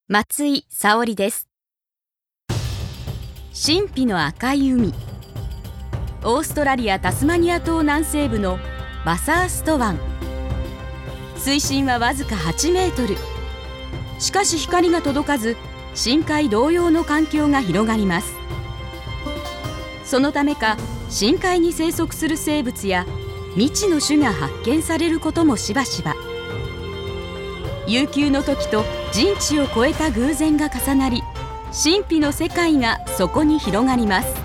松井沙織です。神秘の赤い海。オーストラリアタスマニア島南西部のバサースト湾。水深はわずか8メートル。しかし光が届かず、深海同様の環境が広がります。そのためか、深海に生息する生物や未知の種が発見されることもしばしば。悠久の時と人知を超えた偶然が重なり、神秘の世界がそこに広がります。